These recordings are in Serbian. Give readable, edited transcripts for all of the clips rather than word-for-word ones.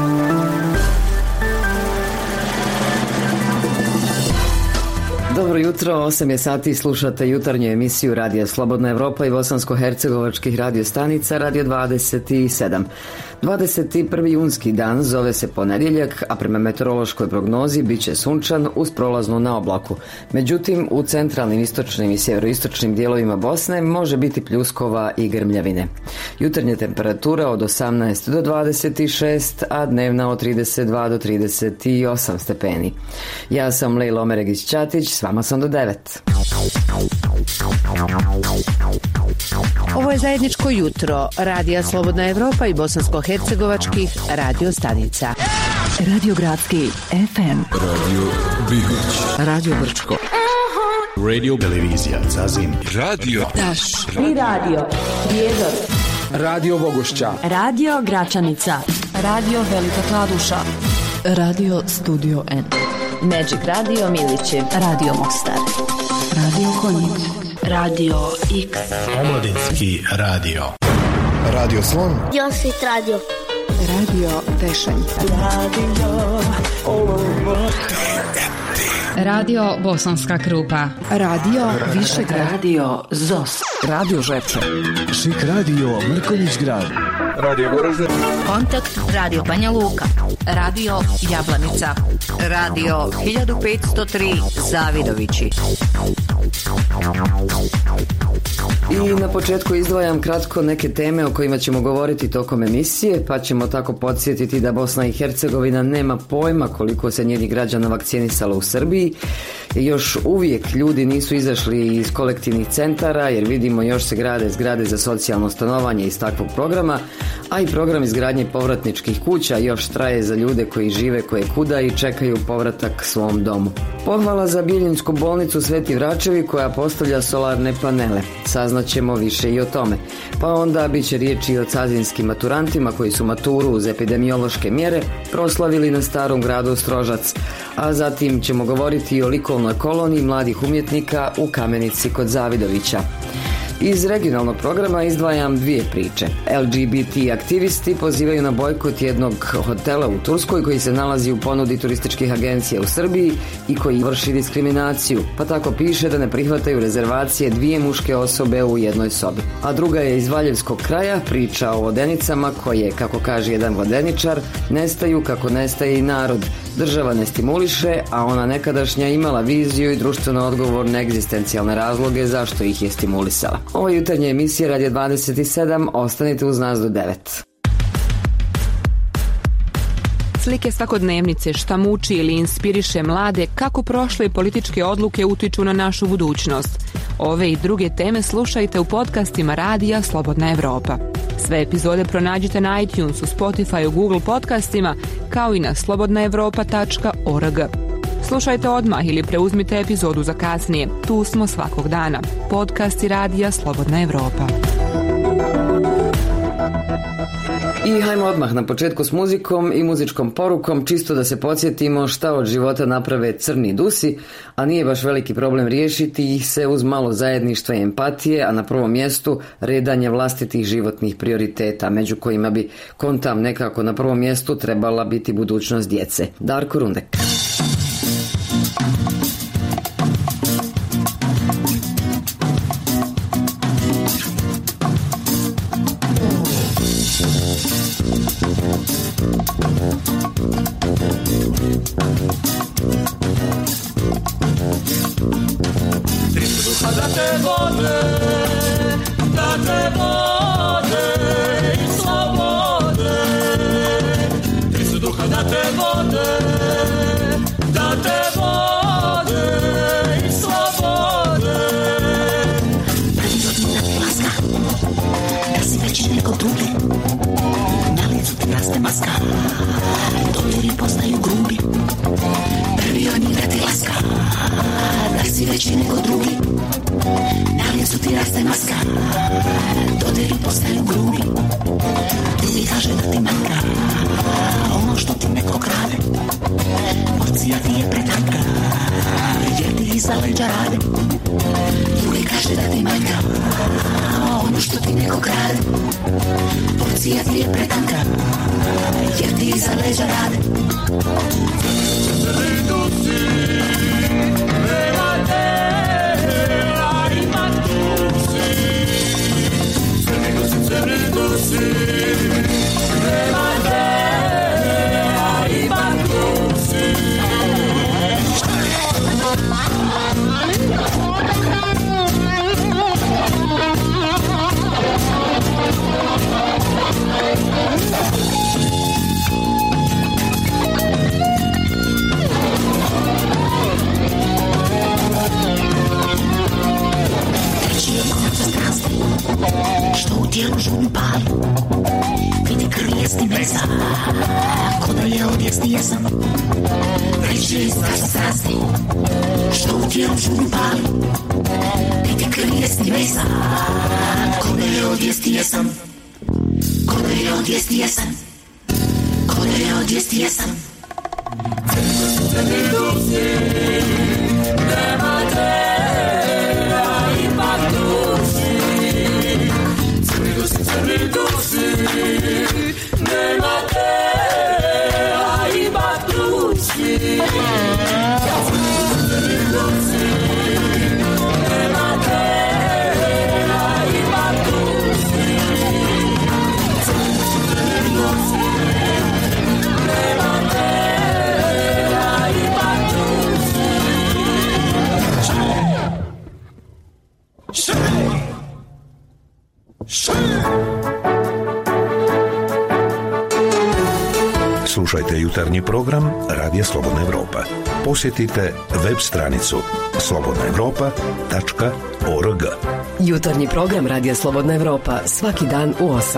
Dobro jutro, 8 je sati, slušate jutarnju emisiju Radija Slobodna Evropa i bosansko-hercegovačkih radiostanica Radio 27. 21. junski dan zove se ponedjeljak, a prema meteorološkoj prognozi bit će sunčan uz prolaznu naoblaku. Međutim, u centralnim, istočnim i sjeveroistočnim dijelovima Bosne može biti pljuskova i grmljavine. Jutarnja temperatura od 18 do 26, a dnevna od 32 do 38 stepeni. Ja sam Lejla Omeregić-Ćatić, s vama sam do 9. Ovo je zajedničko jutro Radija Slobodna Evropa i bosansko-hercegovačkih radiostanica. Radio Gradski FM, Radio Bihać, Radio Brčko, Radio Televizija Zazin, Radio Taš i Radio Prijedor, Radio Bogošća, Radio Gračanica, Radio Velika Kladuša, Radio Studio N, Magic Radio Milići, Radio Mostar, Radio Konjic, Radio X, Omladinski radio, Radio Slon, Josit Radio, Radio Tešanj, Radio Bosanska Krupa, Radio Višegrad, Radio ZOS, Radio Žepče, Šik Radio Mrkonjić Grad, Radio Goražde, Kontakt Radio Banja Luka, Radio Jablanica, Radio 1503 Zavidovići. I na početku izdvajam kratko neke teme o kojima ćemo govoriti tokom emisije, pa ćemo tako podsjetiti da Bosna i Hercegovina nema pojma koliko se njenih građana vakcinisalo u Srbiji. Još uvijek ljudi nisu izašli iz kolektivnih centara, jer vidimo još se grade zgrade za socijalno stanovanje iz takvog programa, a i program izgradnje povratničkih kuća još traje za ljude koji žive koje kuda i čekaju povratak svom domu. Pohvala za Biljinsku bolnicu Sveti Vračevi koja postavlja solarne panele. Saznaćemo više i o tome. Pa onda bit će riječi i o cazinskim maturantima koji su maturu uz epidemiološke mjere proslavili na Starom gradu Strožac. A zatim ćemo govoriti i o likovnoj koloniji mladih umjetnika u Kamenici kod Zavidovića. Iz regionalnog programa izdvajam dvije priče. LGBT aktivisti pozivaju na bojkot jednog hotela u Turskoj koji se nalazi u ponudi turističkih agencija u Srbiji i koji vrši diskriminaciju, pa tako piše da ne prihvataju rezervacije dvije muške osobe u jednoj sobi. A druga je iz Valjevskog kraja, priča o vodenicama koje, kako kaže jedan vodeničar, nestaju kako nestaje i narod. Država ne stimuliše, a ona nekadašnja imala viziju i društveno odgovorne egzistencijalne razloge zašto ih je stimulisala. Ovo je jutarnja emisija Radio 27, ostanite uz nas do 9. Slike svakodnevnice, šta muči ili inspiriše mlade, kako prošle političke odluke utiču na našu budućnost. Ove i druge teme slušajte u podcastima Radija Slobodna Evropa. Sve epizode pronađite na iTunesu, Spotify, Google podcastima, kao i na slobodnaevropa.org. Slušajte odmah ili preuzmite epizodu za kasnije. Tu smo svakog dana. Podcasti Radija Slobodna Evropa. I hajmo odmah na početku s muzikom i muzičkom porukom, čisto da se podsjetimo šta od života naprave crni dusi, a nije baš veliki problem riješiti ih se uz malo zajedništva i empatije, a na prvom mjestu redanje vlastitih životnih prioriteta, među kojima bi, kontam nekako na prvom mjestu, trebala biti budućnost djece. Darko Rundek. Misija ti je pretanka, jer ti iza leđa rade. Što u tijelu žunu pali, vidi krijesti mesa, ko da je odjesti jesam. Reći je strašno strasti, što u tijelu žunu pali, vidi krijesti mesa, ko da je odjesti jesam. Ko da je odjesti jesam, ko da je odjesti jesam. Crni dusi, nema te, a ipak dusi. Crni dusi, nema te, a ipak dusi. Crni dusi, nema te, a ipak dusi. Crni dusi, nema te, a ipak dusi. Slušajte jutarnji program Radija Slobodna Evropa. Posjetite web stranicu slobodnaevropa.org. Jutarnji program Radija Slobodna Evropa svaki dan u 8.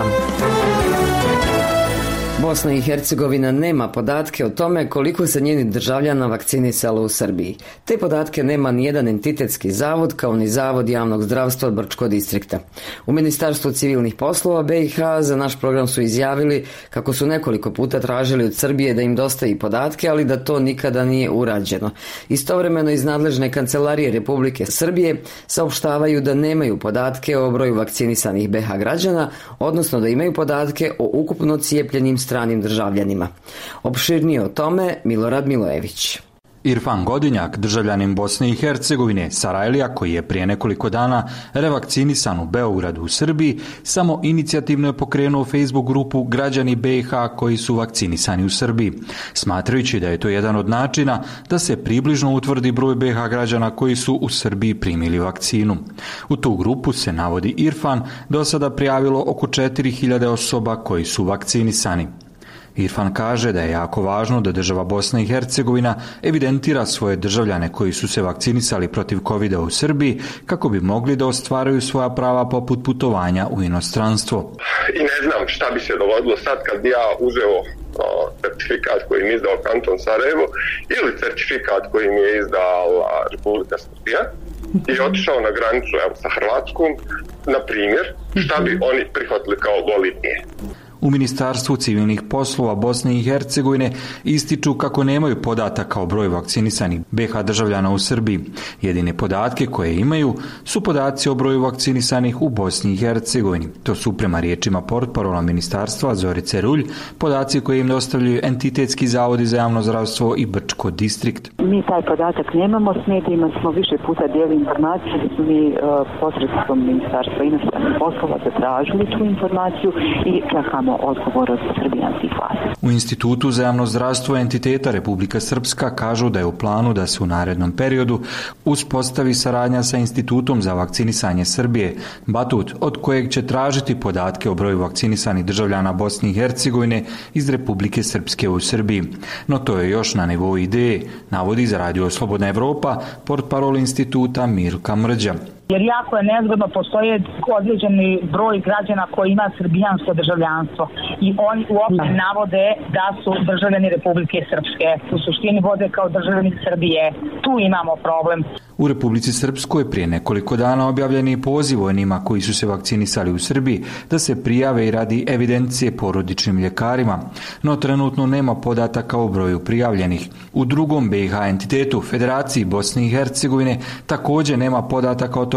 Bosna i Hercegovina nema podatke o tome koliko se njenih državljana vakcinisalo u Srbiji. Te podatke nema nijedan entitetski zavod kao ni Zavod javnog zdravstva Brčkog distrikta. U Ministarstvu civilnih poslova BiH za naš program su izjavili kako su nekoliko puta tražili od Srbije da im dostavi podatke, ali da to nikada nije urađeno. Istovremeno iz nadležne kancelarije Republike Srbije saopštavaju da nemaju podatke o broju vakcinisanih BiH građana, odnosno da imaju podatke o ukupno cijepljenim stranim državljanima. Opširnije o tome Milorad Milojević. Irfan Godinjak, državljanin Bosne i Hercegovine, Sarajlija, koji je prije nekoliko dana revakcinisan u Beogradu u Srbiji, samo inicijativno je pokrenuo Facebook grupu Građani BiH koji su vakcinisani u Srbiji, smatrajući da je to jedan od načina da se približno utvrdi broj BiH građana koji su u Srbiji primili vakcinu. U tu grupu se, navodi Irfan, do sada prijavilo oko 4000 osoba koji su vakcinisani. Irfan kaže da je jako važno da država Bosna i Hercegovina evidentira svoje državljane koji su se vakcinisali protiv COVID-a u Srbiji kako bi mogli da ostvaruju svoja prava poput putovanja u inostranstvo. I ne znam šta bi se dogodilo sad kad bi ja uzeo certifikat koji mi je izdao kanton Sarajevo ili certifikat koji mi je izdala Republika Srbija i otišao na granicu sa Hrvatskom, na primjer, šta bi oni prihvatili kao bolidnije. U Ministarstvu civilnih poslova Bosne i Hercegovine ističu kako nemaju podataka o broju vakcinisanih BiH državljana u Srbiji. Jedine podatke koje imaju su podaci o broju vakcinisanih u Bosni i Hercegovini. To su prema riječima portparola Ministarstva Zorice Rulj podaci koje im dostavljaju entitetski zavodi za javno zdravstvo i Brčko distrikt. Mi taj podatak nemamo, s medijima smo više puta dijeli informacije da smo mi posredstvom Ministarstva inostranih poslova zatražili tu informaciju i čekamo odgovor od srbijanskih vlasti. U Institutu za javno zdravstvo entiteta Republika Srpska kažu da je u planu da se u narednom periodu uspostavi saradnja sa Institutom za vakcinisanje Srbije, Batut, od kojeg će tražiti podatke o broju vakcinisanih državljana Bosne i Hercegovine iz Republike Srpske u Srbiji. No to je još na nivou ideje, navodi za Radio Slobodna Evropa portparol instituta Milka Mrđa. Jer jako je nezgodno, postoje određeni broj građana koji ima srbijansko državljanstvo i oni uopšte navode da su državljani Republike Srpske. U suštini vode kao državljani Srbije. Tu imamo problem. U Republici Srpskoj prije nekoliko dana objavljeni je poziv onima koji su se vakcinisali u Srbiji da se prijave i radi evidencije porodičnim ljekarima, no trenutno nema podataka o broju prijavljenih. U drugom BiH entitetu, Federaciji Bosne i Hercegovine, također nema podataka o tome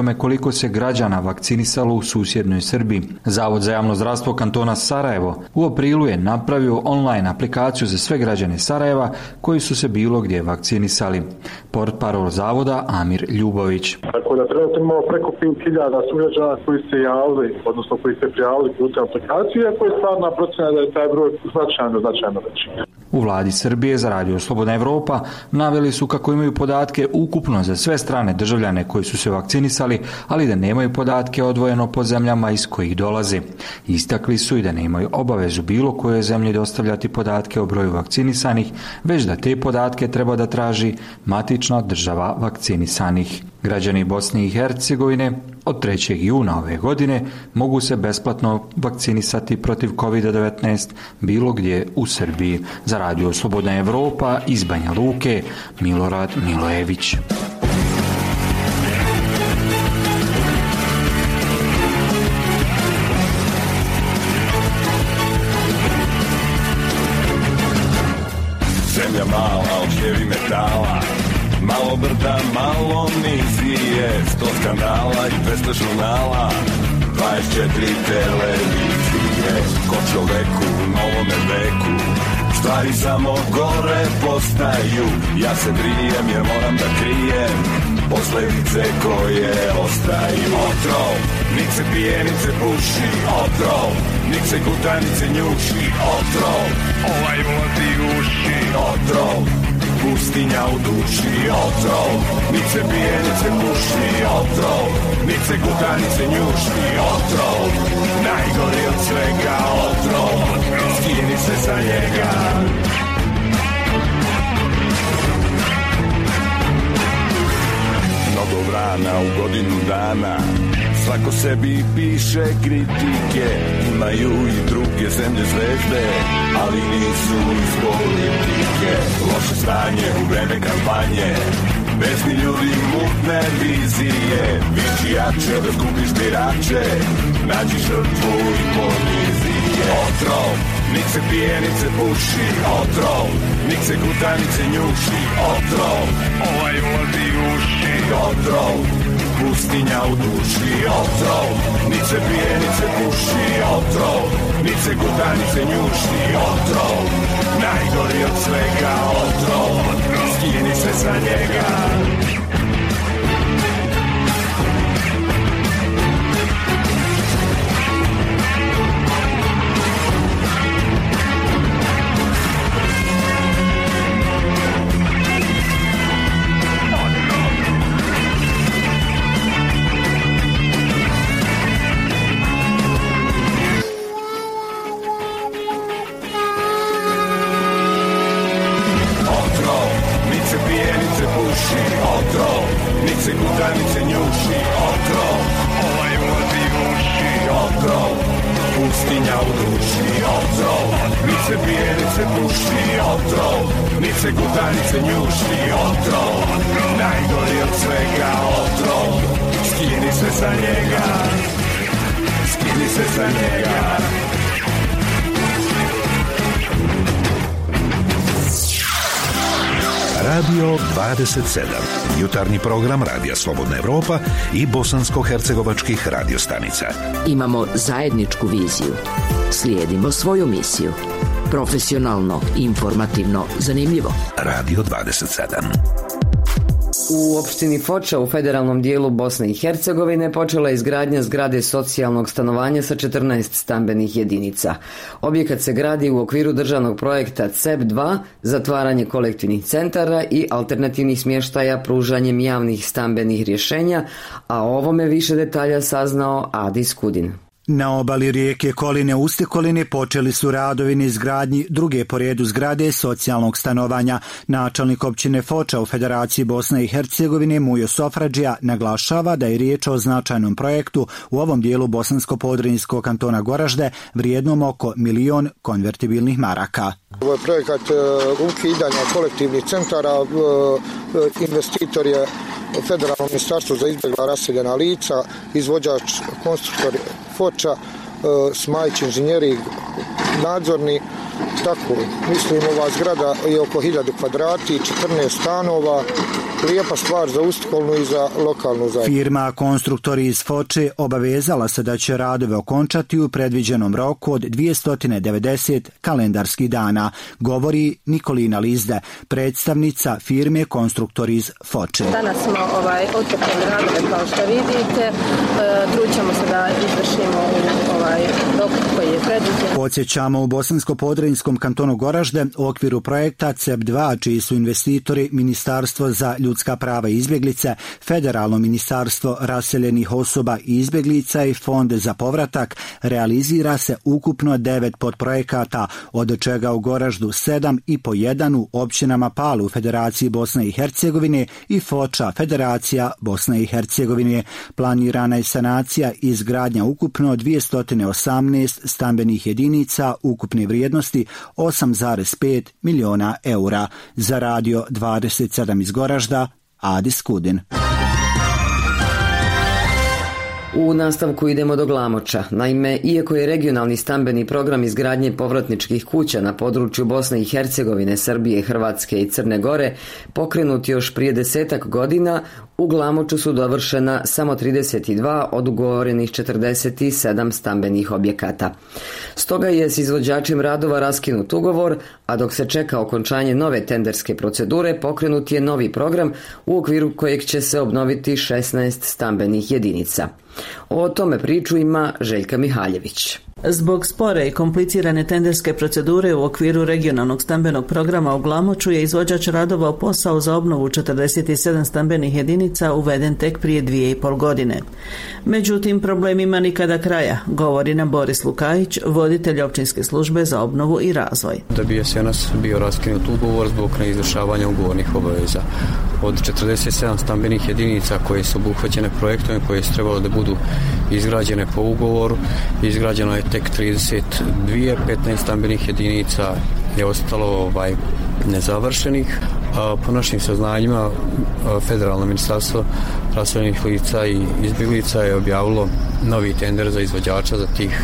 tome koliko se građana vakcinisalo u susjednoj Srbiji. Zavod za javno zdravstvo kantona Sarajevo u aprilu je napravio online aplikaciju za sve građane Sarajeva koji su se bilo gdje vakcinisali. Portparol zavoda Amir Ljubović. Tako da trenutno imamo preko 5.000 sugrađana koji se javili, odnosno koji se prijavili putem aplikacije, a koji je stvarna procena da je taj broj značajno veći. U vladi Srbije za Radio Slobodna Evropa naveli su kako imaju podatke ukupno za sve strane državljane koji su se vakcinisali, ali da nemaju podatke odvojeno po zemljama iz kojih dolaze. Istakli su i da nemaju obavezu bilo koje zemlji dostavljati podatke o broju vakcinisanih, već da te podatke treba da traži matična država vakcinisanih. Građani Bosne i Hercegovine od 3. juna ove godine mogu se besplatno vakcinisati protiv COVID-19 bilo gdje u Srbiji. Za Radio Slobodna Evropa iz Banja Luke, Milorad Milojević. Zemlja mala od heavy metala, malo brda, malo nizije, 100 skandala i 200 žurnala, 24 televizije. Ko čoveku u novome veku, stvari samo gore postaju. Ja se drijem jer moram da krijem posljedice koje ostaju. Otrov, nik se pije, nik se puši. Otrov, nik se guta, nik se njuši. Otrov, ovaj vodi uši. Otrov, pustinja u duši. Otrov, nik se pije, nik se puši. Otrov, nik se guta, nik se njuši. Otrov, najgori od svega. Otrov, skini se sa njega. Mnogo vrana u godinu dana, svako sebi piše kritike. Imaju i druge zemlje zvezde, ali nisu iz politike. Loše stanje u vreme kampanje, besni ljudi, mutne vizije. Viči jače da skupiš birače, nađi žrtvu i ponizije. Otrov, nik se pije, nik se puši. Otrov, nik se guta, nik se njuši. Otrov, ovaj vodi uši. Otrov, pustinja u duši. Otrov, nik se pije, nik se puši. Otrov, nik se guta, nik se njuši. Otrov, najgori od svega. Otrov, skini se sa njega. Se guta, nik se njuši. Otrov, ovaj vodi uši. Otrov, pustinja u duši. Otrov, nik se pije, nik se puši. Otrov, nik se guta, nik se njuši. Otrov, najgori od svega. Otrov, skini se sa njega. Skini se sa njega. Radio 27. Jutarnji program Radija Slobodna Evropa i bosansko-hercegovačkih radiostanica. Imamo zajedničku viziju. Slijedimo svoju misiju. Profesionalno, informativno, zanimljivo. Radio 27. U opštini Foča u federalnom dijelu Bosne i Hercegovine počela je izgradnja zgrade socijalnog stanovanja sa 14 stambenih jedinica. Objekat se gradi u okviru državnog projekta CEP2, zatvaranje kolektivnih centara i alternativnih smještaja pružanjem javnih stambenih rješenja, a o ovome više detalja saznao Adis Kudin. Na obali rijeke Koline u Stekolini počeli su radovi na izgradnji druge po redu zgrade socijalnog stanovanja. Načelnik općine Foča u Federaciji Bosne i Hercegovine Mujo Sofradžija naglašava da je riječ o značajnom projektu u ovom dijelu bosansko-podrinjskog kantona Goražde vrijednom oko 1 milion konvertibilnih maraka. Ovo je projekat ukidanja kolektivnih centara. Investitor je Federalno ministarstvo za izbjegla raseljena lica, izvođač konstruktor Foča, Smajić inženjeri nadzorni, tako, mislim ova zgrada je oko 1000 kvadrati, 14 stanova, lijepa stvar za Ustikolnu i za lokalnu zajednicu. Firma Konstruktori iz Foče obavezala se da će radove okončati u predviđenom roku od 290 kalendarskih dana, govori Nikolina Lizde, predstavnica firme Konstruktori iz Foče. Danas smo otpočeli radove kao što vidite, trućemo se da izvršimo rok koji je predviđen. Podsjećamo, u Bosansko-Podrinjskom kantonu Goražde u okviru projekta CEP2, čiji su investitori Ministarstvo za ljudska prava i izbjeglice, Federalno ministarstvo raseljenih osoba i izbjeglica i Fond za povratak, realizira se ukupno 9 podprojekata, od čega u Goraždu 7 i po 1 u općinama Palu Federaciji Bosne i Hercegovine i Foča Federacija Bosne i Hercegovine. Planirana je sanacija i izgradnja ukupno 218 stambenih jedinica ukupne vrijednosti 8,5 miliona eura. Za Radio 27 iz Goražda, Adis Kudin. U nastavku idemo do Glamoča. Naime, iako je regionalni stambeni program izgradnje povratničkih kuća na području Bosne i Hercegovine, Srbije, Hrvatske i Crne Gore pokrenut još prije 10-ak godina, u Glamoču su dovršena samo 32 od ugovorenih 47 stambenih objekata. Stoga je s izvođačem radova raskinut ugovor, a dok se čeka okončanje nove tenderske procedure, pokrenut je novi program u okviru kojeg će se obnoviti 16 stambenih jedinica. O tome priču ima Željka Mihaljević. Zbog spore i komplicirane tenderske procedure u okviru regionalnog stambenog programa u Glamoču je izvođač radova u posao za obnovu 47 stambenih jedinica uveden tek prije 2,5 godine. Međutim, problemima nikada kraja, govori nam Boris Lukajić, voditelj općinske službe za obnovu i razvoj. Da bi jesenas bio raskinut ugovor zbog neizvršavanja ugovornih obaveza. Od 47 stambenih jedinica koje su obuhvaćene projektom i koje su trebalo da budu izgrađene po ugovoru, izgrađeno je tek 32, 15 stambenih jedinica je ostalo nezavršenih. Po našim saznanjima Federalno ministarstvo raseljenih lica i izbjeglica je objavilo novi tender za izvođača za tih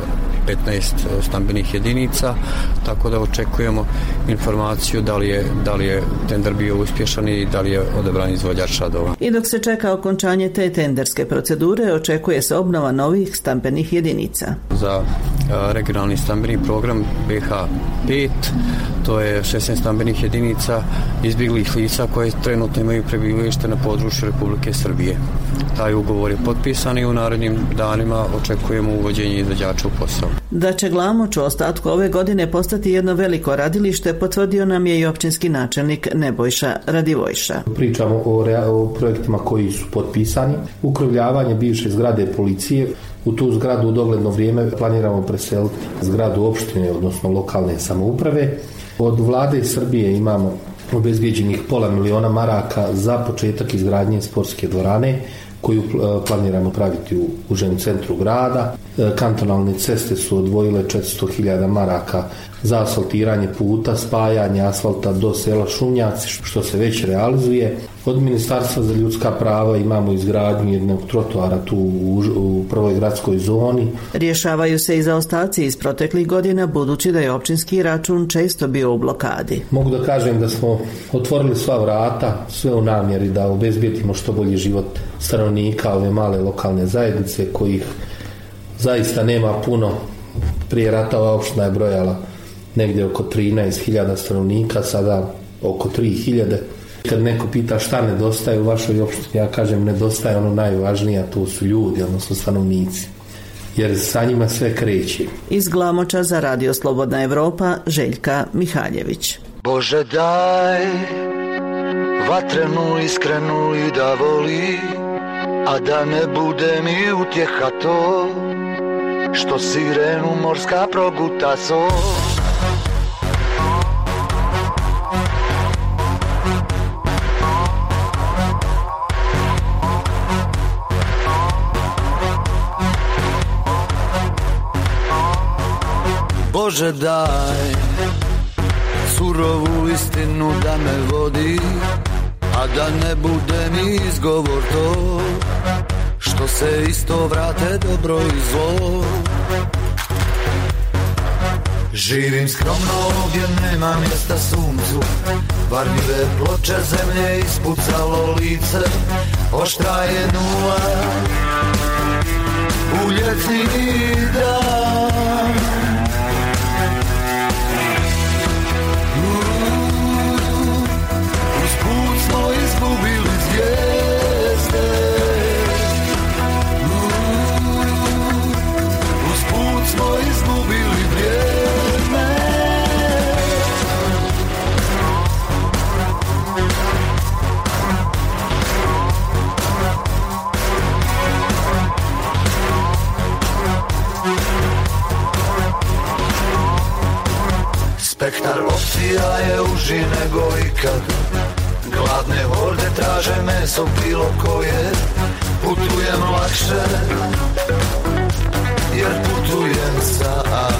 15 stambenih jedinica, tako da očekujemo informaciju da li je tender bio uspješan i da li je odabran izvođač radova. I dok se čeka okončanje te tenderske procedure, očekuje se obnova novih stambenih jedinica. Za regionalni stambeni program BH5, to je 16 stambenih jedinica izbjeglih lica koje trenutno imaju prebivalište na području Republike Srbije. Taj ugovor je potpisan i u narednim danima očekujemo uvođenje izvođača u posao. Da će Glamoč u ostatku ove godine postati jedno veliko radilište, potvrdio nam je i općinski načelnik Nebojša Radivojša. Pričamo o projektima koji su potpisani. Ukrovljavanje bivše zgrade policije. U tu zgradu u dogledno vrijeme planiramo preseliti zgradu opštine, odnosno lokalne samouprave. Od vlade Srbije imamo obezbijeđenih $500.000 maraka za početak izgradnje sportske dvorane koju planiramo praviti u užem centru grada. Kantonalne ceste su odvojile 400.000 maraka za asfaltiranje puta, spajanje asfalta do sela Šunjaci, što se već realizuje. Od Ministarstva za ljudska prava imamo izgradnju jednog trotoara tu u prvoj gradskoj zoni. Rješavaju se i zaostaci iz proteklih godina, budući da je općinski račun često bio u blokadi. Mogu da kažem da smo otvorili sva vrata, sve u namjeri da obezbijedimo što bolji život stanovnika ove male lokalne zajednice kojih zaista nema puno. Prije rata ova opština je brojala negdje oko 13.000 stanovnika, sada oko 3.000. Kad neko pita šta nedostaje u vašoj opštini, ja kažem nedostaje ono najvažnije, a to su ljudi, odnosno stanovnici. Jer sa njima sve kreće. Iz Glamoča za Radio Slobodna Evropa, Željka Mihaljević. Bože daj vatrenu iskrenu i da voli, a da ne bude mi utjeha to što sirenu morska proguta so. Bože daj surovu istinu da me vodi, a da ne bude mi izgovor to što se isto vrate dobro i zlo. Živim skromno ovdje, nema mjesta suncu. Varljive ploče zemlje, ispucalo lice. Oštra je nula u ljetni dan. Uz put smo izgubili zvijezde. Uz put smo izgubili vrijeme. Spektar opcija je uži nego ikad. Gladne horde traže meso bilo koje. Putujem lakše, jer putujem sa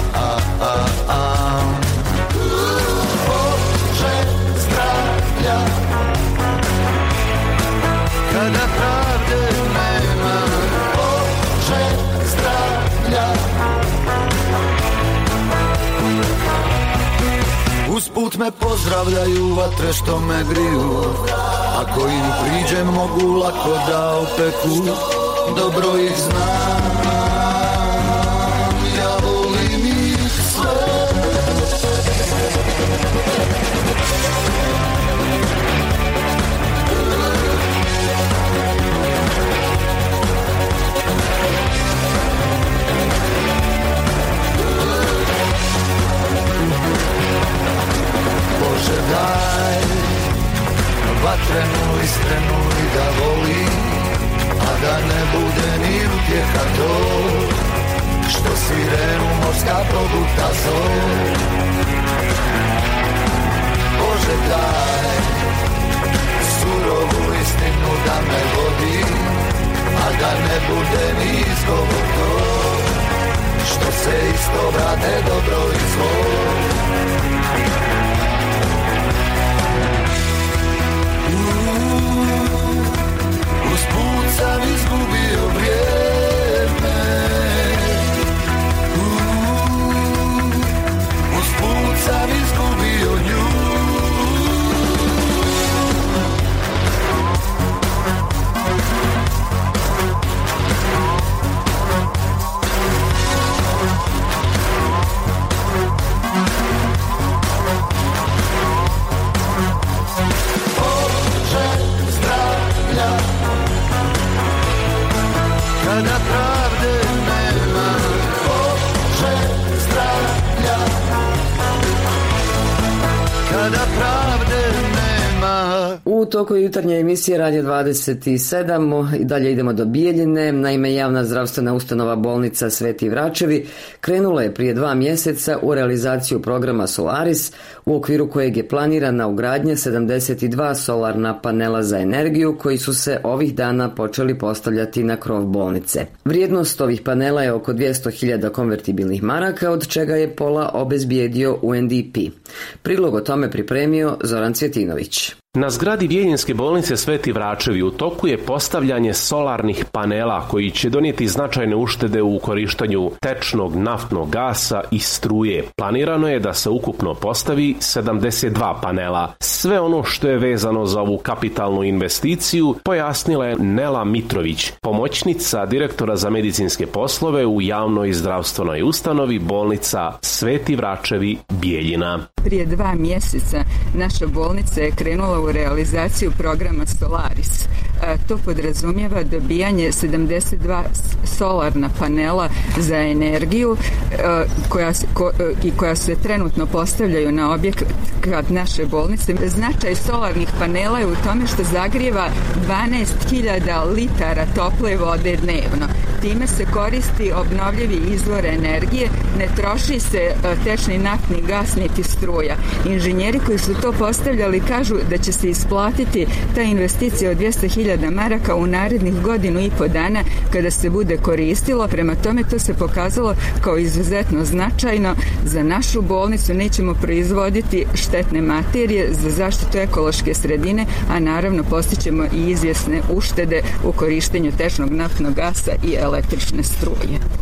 Bože zdravlja. Kada pravde nema, Bože zdravlja. Usput me pozdravljaju vatre što me griju. Ako im priđem mogu lako da opeku. Dobro ih znam, ja volim ih sve. Bože daj, vatrenu istrenu i da voli, a da ne bude ni utjeha to, što sirenu morska proguta zor. Bože daj, surovu istinu da me vodi, a da ne bude ni izgovor to, što se isto vrate dobro i zlo. Usput sam izgubio vrijeme. Usput sam izgubio nju. Kada pravde nema, Bože zdravlja. Kada pravde nema. U toku jutarnje emisije Radio 27 i dalje idemo do Bijeljine. Naime, javna zdravstvena ustanova bolnica Sveti Vračevi krenula je prije 2 mjeseca u realizaciju programa Solaris, u okviru kojeg je planirana ugradnja 72 solarna panela za energiju koji su se ovih dana počeli postavljati na krov bolnice. Vrijednost ovih panela je oko 200.000 konvertibilnih maraka, od čega je pola obezbijedio UNDP. Prilog o tome pripremio Zoran Cvjetinović. Na zgradi Bijeljinske bolnice Sveti Vračevi u toku je postavljanje solarnih panela koji će donijeti značajne uštede u korištenju tečnog naftnog gasa i struje. Planirano je da se ukupno postavi 72 panela. Sve ono što je vezano za ovu kapitalnu investiciju pojasnila je Nela Mitrović, pomoćnica direktora za medicinske poslove u javnoj zdravstvenoj ustanovi bolnica Sveti Vračevi Bijeljina. Prije 2 mjeseca naša bolnica je krenula u realizaciju programa Solaris. To podrazumijeva dobijanje 72 solarna panela za energiju koja se trenutno postavljaju na objekat naše bolnice. Značaj solarnih panela je u tome što zagrijeva 12.000 litara tople vode dnevno. Time se koristi obnovljivi izvor energije, ne troši se tečni naftni gas niti struja. Inženjeri koji su to postavljali kažu da će se isplatiti ta investicija od 200.000 maraka u narednih 1.5 dana kada se bude koristilo. Prema tome to se pokazalo kao izuzetno značajno za našu bolnicu. Nećemo proizvoditi štetne materije za zaštitu ekološke sredine, a naravno postićemo i izvjesne uštede u korištenju tečnog naftnog gasa i električne struje.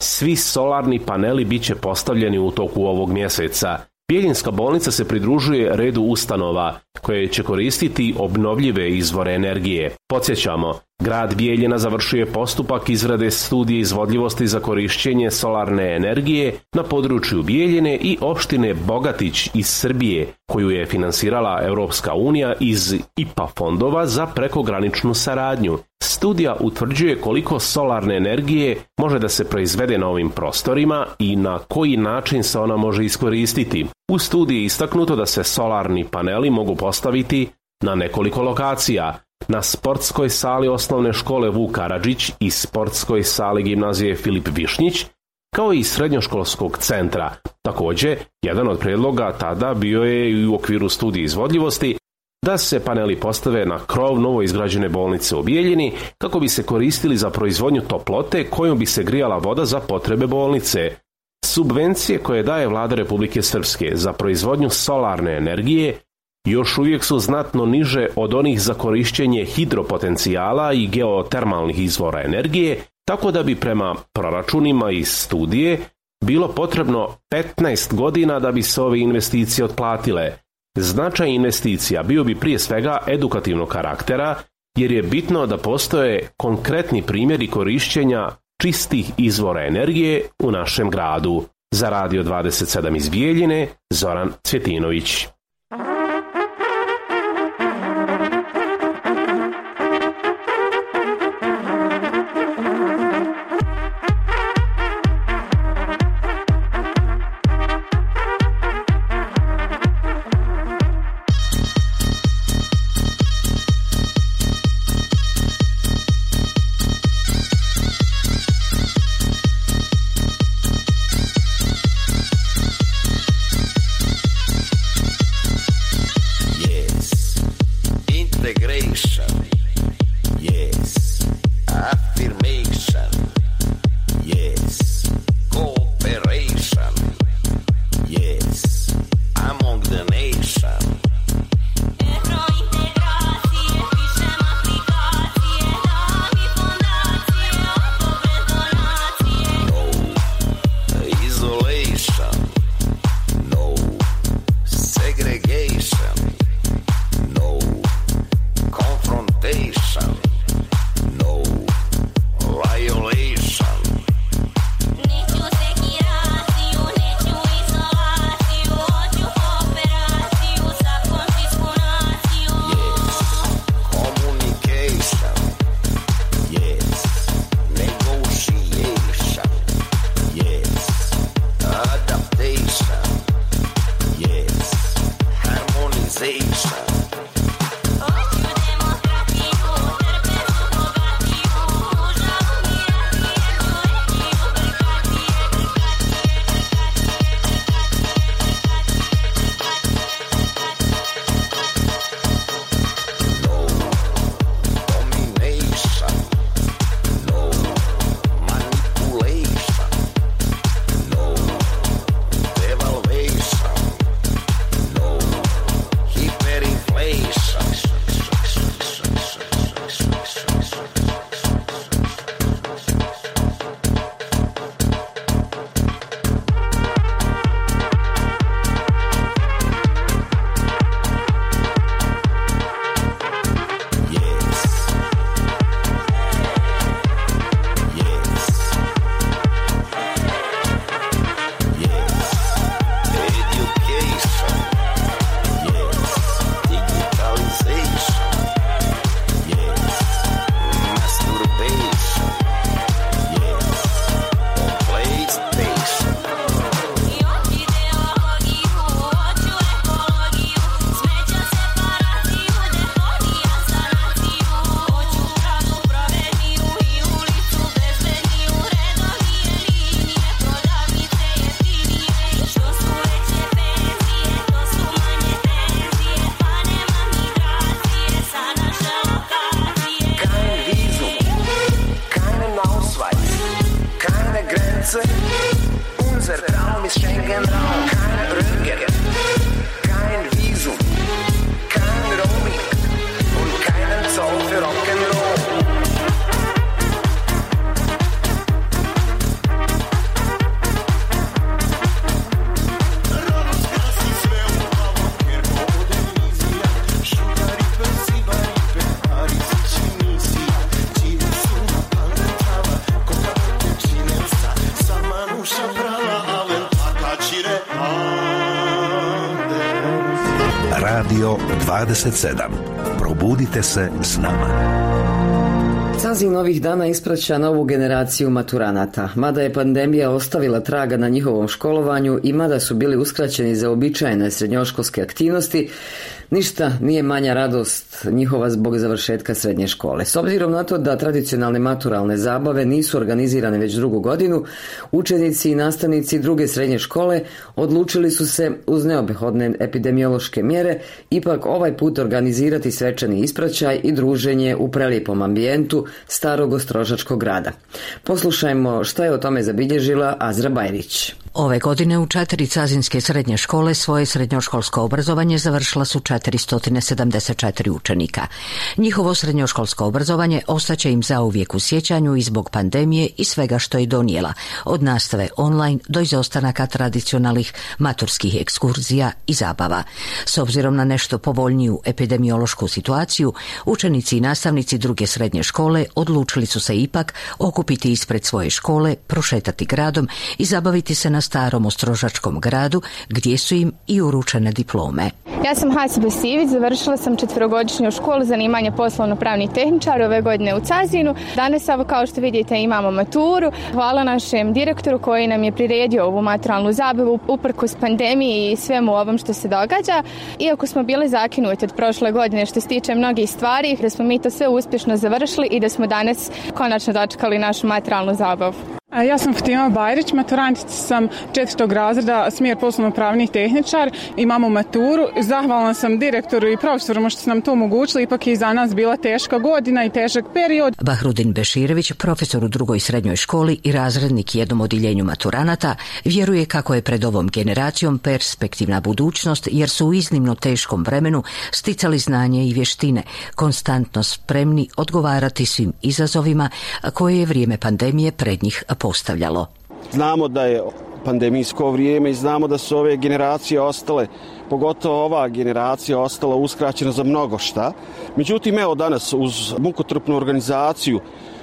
Svi solarni paneli bit će postavljeni u toku ovog mjeseca. Bjeljinska bolnica se pridružuje redu ustanova koje će koristiti obnovljive izvore energije. Podsjećamo, grad Bijeljina završuje postupak izrade studije izvodljivosti za korišćenje solarne energije na području Bijeljine i opštine Bogatić iz Srbije, koju je finansirala Europska unija iz IPA fondova za prekograničnu saradnju. Studija utvrđuje koliko solarne energije može da se proizvede na ovim prostorima i na koji način se ona može iskoristiti. U studiji je istaknuto da se solarni paneli mogu postaviti na nekoliko lokacija: na sportskoj sali osnovne škole Vuk Karadžić i sportskoj sali gimnazije Filip Višnjić, kao i srednjoškolskog centra. Također, jedan od predloga tada bio je i u okviru studije izvodljivosti da se paneli postave na krov novo izgrađene bolnice u Bijeljini kako bi se koristili za proizvodnju toplote kojom bi se grijala voda za potrebe bolnice. Subvencije koje daje Vlada Republike Srpske za proizvodnju solarne energije još uvijek su znatno niže od onih za korišćenje hidropotencijala i geotermalnih izvora energije, tako da bi prema proračunima iz studije bilo potrebno 15 godina da bi se ove investicije otplatile. Značaj investicija bio bi prije svega edukativnog karaktera, jer je bitno da postoje konkretni primjeri korišćenja čistih izvora energije u našem gradu. Za Radio 27 iz Bijeljine, Zoran Cvjetinović. Radio 27. Probudite se s nama. Cazin ovih dana ispraća novu generaciju maturanata. Mada je pandemija ostavila traga na njihovom školovanju i mada su bili uskraćeni za uobičajene srednjoškolske aktivnosti, ništa nije manja radost njihova zbog završetka srednje škole. S obzirom na to da tradicionalne maturalne zabave nisu organizirane već drugu godinu, učenici i nastavnici druge srednje škole odlučili su se, uz neophodne epidemiološke mjere, ipak ovaj put organizirati svečani ispraćaj i druženje u prelijepom ambijentu starog ostrožačkog grada. Poslušajmo šta je o tome zabilježila Azra Bajrić. Ove godine u 4 cazinske srednje škole svoje srednjoškolsko obrazovanje završila su 474 učenika. Njihovo srednjoškolsko obrazovanje ostaće im zauvijek u sjećanju i zbog pandemije i svega što je donijela, od nastave online do izostanaka tradicionalnih maturskih ekskurzija i zabava. S obzirom na nešto povoljniju epidemiološku situaciju, učenici i nastavnici druge srednje škole odlučili su se ipak okupiti ispred svoje škole, prošetati gradom i zabaviti se na starom ostrožačkom gradu gdje su im i uručene diplome. Ja sam Hasiba Sivić, završila sam 4-godišnju školu zanimanja poslovno-pravni tehničar ove godine u Cazinu. Danas, kao što vidite, imamo maturu. Hvala našem direktoru koji nam je priredio ovu maturalnu zabavu uprkos pandemiji i svemu ovom što se događa. Iako smo bili zakinuti od prošle godine što se tiče mnogih stvari, da smo mi to sve uspješno završili i da smo danas konačno dočekali našu maturalnu zabavu. Ja sam Fatima Bajrić, maturantica sam 4. razreda, smjer poslovno-pravni tehničar. Imamo maturu. Zahvalna sam direktoru i profesorima što su nam to omogućili. Ipak je iza nas bila teška godina i težak period. Bahrudin Beširević, profesor u 2. srednjoj školi i razrednik jednom odjeljenju maturanata, vjeruje kako je pred ovom generacijom perspektivna budućnost jer su u iznimno teškom vremenu sticali znanje i vještine, konstantno spremni odgovarati svim izazovima koje je vrijeme pandemije pred njih postavljalo. Znamo da je pandemijsko vrijeme i znamo da su ove generacije ostale, pogotovo ova generacija ostala uskraćena za mnogo šta. Međutim, evo danas uz mukotrpnu organizaciju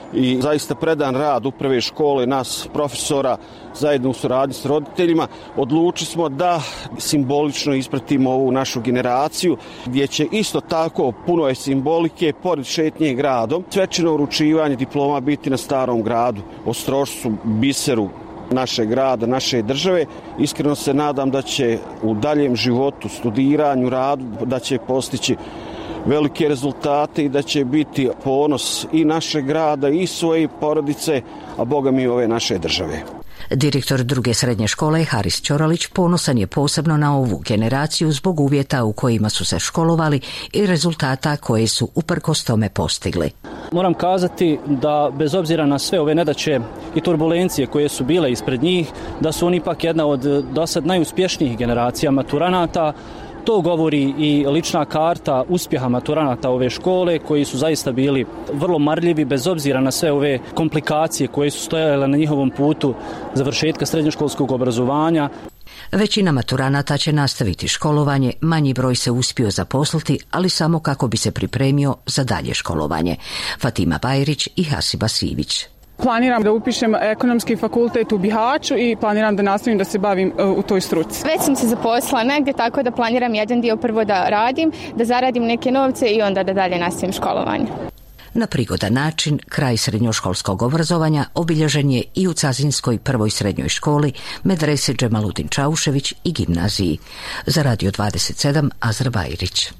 i zaista predan rad uprave škole, nas profesora, zajedno u suradnji s roditeljima, odlučili smo da simbolično ispratimo ovu našu generaciju, gdje će isto tako puno je simbolike, pored šetnje gradom, svečano uručivanje diploma biti na starom gradu, Ostrožcu, biseru našeg grada, naše države. Iskreno se nadam da će u daljem životu, studiranju, radu, da će postići velike rezultate i da će biti ponos i našeg grada i svoje porodice, a Boga mi ove naše države. Direktor 2. srednje škole Haris Ćoralić ponosan je posebno na ovu generaciju zbog uvjeta u kojima su se školovali i rezultata koje su uprkos tome postigli. Moram kazati da bez obzira na sve ove nedaće i turbulencije koje su bile ispred njih, da su oni ipak jedna od dosad najuspješnijih generacija maturanata. To govori i lična karta uspjeha maturanata ove škole koji su zaista bili vrlo marljivi bez obzira na sve ove komplikacije koje su stojale na njihovom putu završetka srednjoškolskog obrazovanja. Većina maturanata će nastaviti školovanje, manji broj se uspio zaposliti, ali samo kako bi se pripremio za dalje školovanje. Fatima Bajrić i Hasiba Sivić. Planiram da upišem ekonomski fakultet u Bihaću i planiram da nastavim da se bavim u toj struci. Već sam se zaposlila negdje, tako da planiram jedan dio prvo da radim, da zaradim neke novce i onda da dalje nastavim školovanje. Na prigodan način, kraj srednjoškolskog obrazovanja obilježen je i u Cazinskoj 1. srednjoj školi, medresi Džemaludin Čaušević i gimnaziji. Za Radio 27, Azra Bajrić.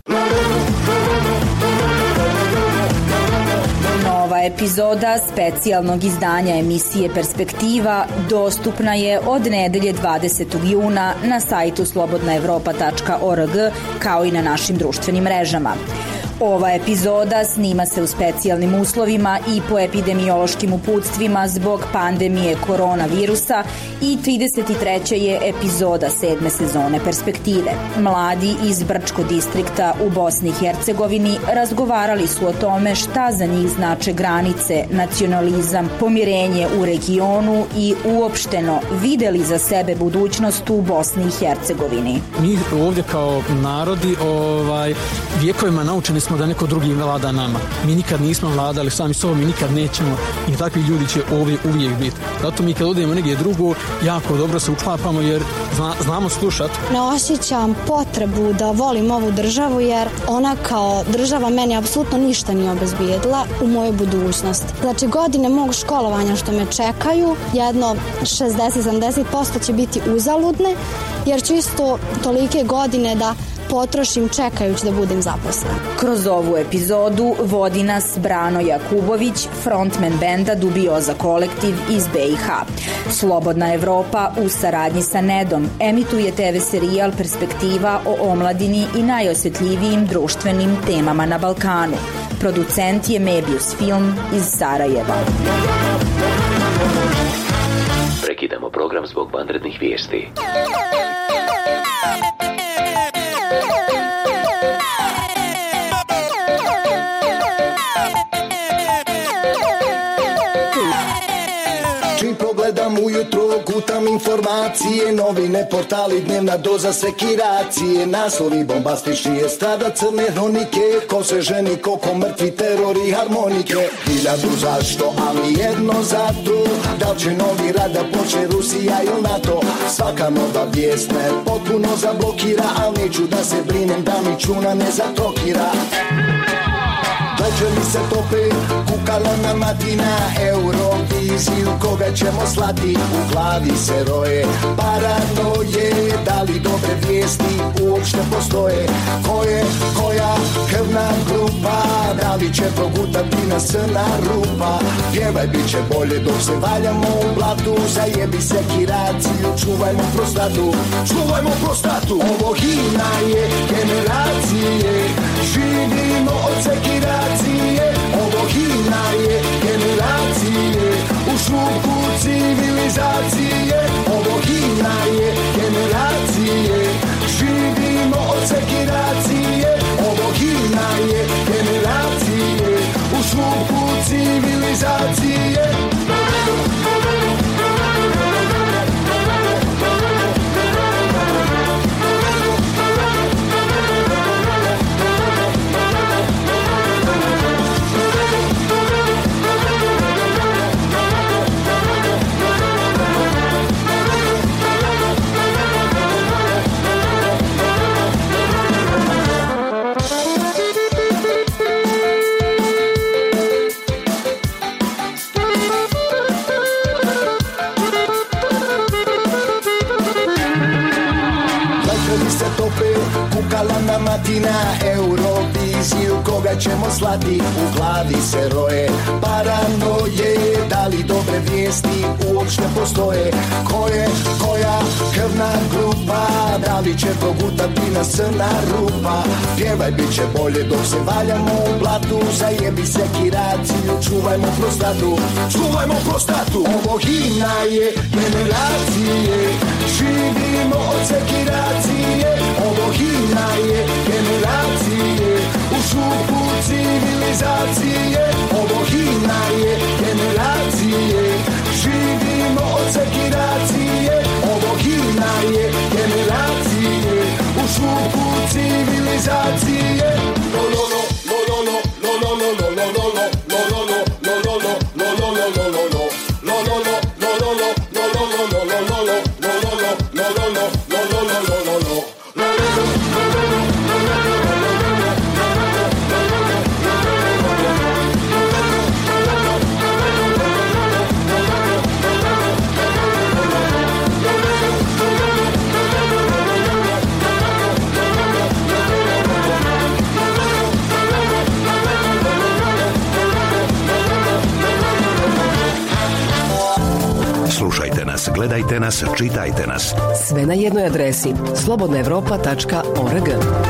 Nova epizoda specijalnog izdanja emisije Perspektiva dostupna je od nedelje 20. juna na sajtu slobodnaevropa.org kao i na našim društvenim mrežama. Ova epizoda snima se u specijalnim uslovima i po epidemiološkim uputstvima zbog pandemije koronavirusa i 33. je epizoda 7. sezone Perspektive. Mladi iz Brčko distrikta u Bosni i Hercegovini razgovarali su o tome šta za njih znače granice, nacionalizam, pomirenje u regionu i uopšteno videli za sebe budućnost u Bosni i Hercegovini. Mi ovdje kao narodi vjekovima naučeni smo smo da neko drugi vlada nama. Mi nikad nismo vladali sami sobom i nikad nećemo i takvi ljudi će uvijek biti. Zato mi kad odemo negdje drugo, jako dobro se uklapamo jer znamo slušati. Ne osjećam potrebu da volim ovu državu jer ona kao država meni apsolutno ništa nije obezbijedila u mojoj budućnosti. Znači godine mog školovanja što me čekaju, jedno 60-70% će biti uzaludne jer ću isto tolike godine da potrošim čekajući da budem zaposlen. Kroz ovu epizodu vodi nas Brano Jakubović, frontman benda Dubioza kolektiv iz BiH. Slobodna Evropa u saradnji sa Nedom emituje TV serijal Perspektiva o omladini i najosjetljivijim društvenim temama na Balkanu. Producent je Mebius Film iz Sarajeva. Prekidamo program zbog vanrednih vijesti. Gledam ujutro, kutam informacije, novine, portali, dnevna doza sekiracije, naslovi bombastičnije, strada crne hronike, ko se ženi, koliko mrtvi, teror i harmonike. Hiljadu zašto, ali jedno zato, da li će novi rat da počne Rusija ili NATO. Svaka nova vijest me potpuno zablokira, ali neću da se brinem da mi čuna ne zatrokira. Večeri se tope, kukala na matina, Euroviziju koga ćemo slati, u glavi se roje paranoje, da li dobre vijesti uopšte postoje, koja krvna grupa, da li će progutati nas crna rupa, pjevaj bit će bolje dok se valjamo u blatu, zajebi se kiraciju, čuvajmo prostatu, ovo himna je generacije, živimo od sekiracije. Ovo himna je generacije u šupku civilizacije. Ovo himna je generacije, živimo od sekiracije. Ovo himna je generacije u šupku civilizacije. Kukala na matina, Euroviziju koga ćemo slati, u glavi se roje paranoje, da li dobre vijesti uopšte postoje, koja krvna grupa, da li će progutati nas crna rupa, pjevaj bit će bolje dok se valjamo u blatu, zajebi se kiraciju, čuvajmo prostatu, ovo himna je generacije, živimo od sekiracije. Ovo himna je generacije u šupu civilizacije. Ovo himna je generacije, živimo od sekiracije. Ovo himna je generacije u šupu civilizacije. Slušajte nas, gledajte nas, čitajte nas. Sve na jednoj adresi slobodnaevropa.org.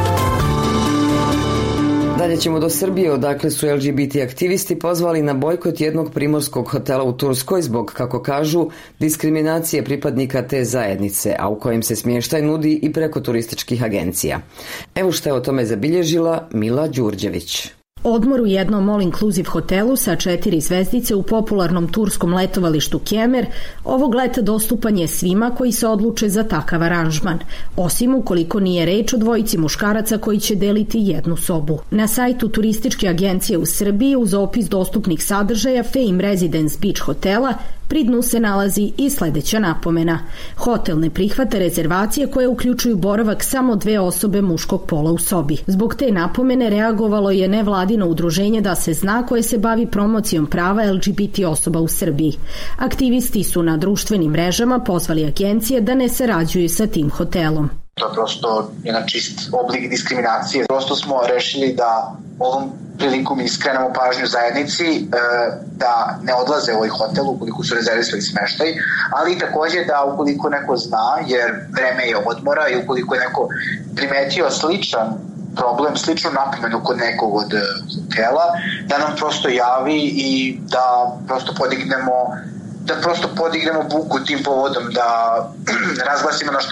Dalje ćemo do Srbije, odakle su LGBT aktivisti pozvali na bojkot jednog primorskog hotela u Turskoj zbog, kako kažu, diskriminacije pripadnika te zajednice, a u kojem se smještaj nudi i preko turističkih agencija. Evo što je o tome zabilježila Mila Đurđević. Odmor u jednom all-inclusive hotelu sa 4 zvezdice u popularnom turskom letovalištu Kemer ovog leta dostupan je svima koji se odluče za takav aranžman, osim ukoliko nije reč o dvojici muškaraca koji će deliti jednu sobu. Na sajtu turističke agencije u Srbiji uz opis dostupnih sadržaja Fame Residence Beach hotela pri dnu se nalazi i sledeća napomena. Hotel ne prihvata rezervacije koje uključuju boravak samo 2 osobe muškog pola u sobi. Zbog te napomene reagovalo je nevladino udruženje Da se zna koje se bavi promocijom prava LGBT osoba u Srbiji. Aktivisti su na društvenim mrežama pozvali agencije da ne sarađuju sa tim hotelom. To je prosto jedan čist oblik diskriminacije. Prosto smo rešili da ovom prilikom iskrenemo pažnju zajednici da ne odlaze u ovaj hotel ukoliko su rezervisali smeštaj, ali takođe da ukoliko neko zna, jer vreme je odmora i ukoliko je neko primetio sličan problem, sličnu napomenu kod nekog od hotela, da nam prosto javi i da prosto podignemo buku tim povodom, da razglasimo na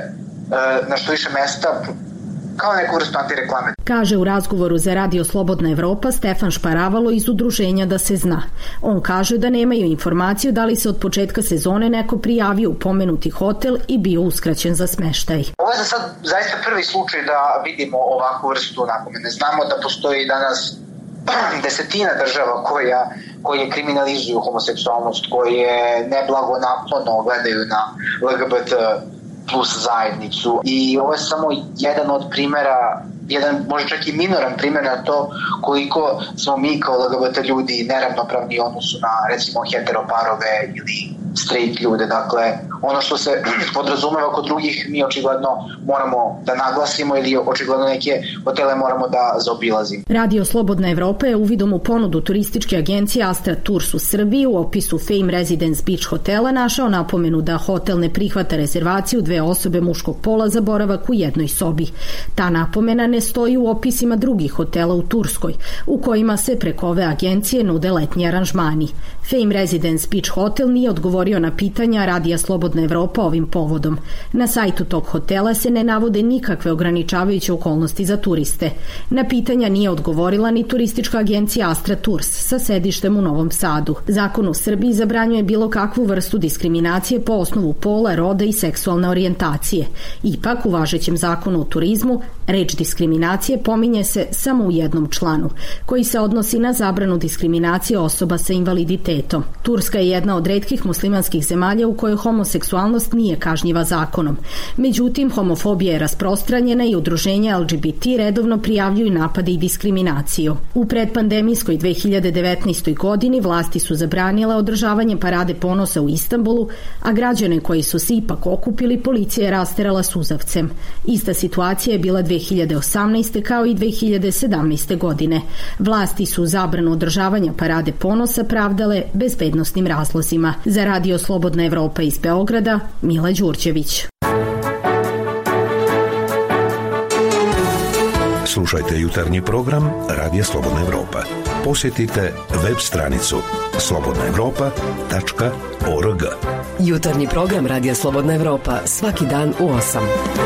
što više mesta kao neku vrstu antireklame. Kaže u razgovoru za Radio Slobodna Evropa Stefan Šparavalo iz udruženja Da se zna. On kaže da nemaju informaciju da li se od početka sezone neko prijavio u pomenuti hotel i bio uskraćen za smeštaj. Ovo je za sad zaista prvi slučaj da vidimo ovakvu vrstu napomene. Znamo da postoji danas desetina država koje kriminalizuju homoseksualnost, koje neblagonaklono gledaju na LGBT plus zajednicu. I ovo je samo jedan od primjera, jedan možda čak i minoran primjer na to koliko smo mi kao LGBT ljudi neravnopravni u odnosu na recimo heteroparove ili straight ljude. Dakle, ono što se podrazumeva kod drugih mi očigledno moramo da naglasimo ili očigledno neke hotele moramo da zaobilazimo. Radio Slobodna Evropa je uvidom u ponudu turističke agencije Astra Tours u Srbiji u opisu Fame Residence Beach hotela našao napomenu da hotel ne prihvata rezervaciju 2 osobe muškog pola za boravak u jednoj sobi. Ta napomena ne stoji u opisima drugih hotela u Turskoj, u kojima se preko ove agencije nude letnji aranžmani. Fame Residence Beach hotel nije odgovorio na pitanja Radija Slobodna Evropa ovim povodom. Na sajtu tog hotela se ne navode nikakve ograničavajuće okolnosti za turiste. Na pitanja nije odgovorila ni turistička agencija Astra Tours sa sedištem u Novom Sadu. Zakon u Srbiji zabranjuje bilo kakvu vrstu diskriminacije po osnovu pola, roda i seksualne orijentacije. Ipak, u važećem zakonu o turizmu, reč diskriminacije pominje se samo u jednom članu, koji se odnosi na zabranu diskriminacije osoba sa invaliditetom. Turska je jedna od retkih muslimanskih zemalja u kojoj homoseksualnost nije kažnjiva zakonom. Međutim, homofobija je rasprostranjena i udruženja LGBT redovno prijavljuju napade i diskriminaciju. U predpandemijskoj 2019. godini vlasti su zabranile održavanje parade ponosa u Istanbulu, a građane koji su se ipak okupili policija je rasterala suzavcem. Ista situacija je bila 2018. kao i 2017. godine. Vlasti su zabranu održavanja parade ponosa pravdale bezbednosnim razlozima. Za Radio Slobodna Evropa iz Beograda, Mila Đurđević. Slušajte jutarnji program Radija Slobodna Evropa. Posjetite web stranicu slobodnaevropa.org. Jutarnji program Radija Slobodna Evropa svaki dan u 8.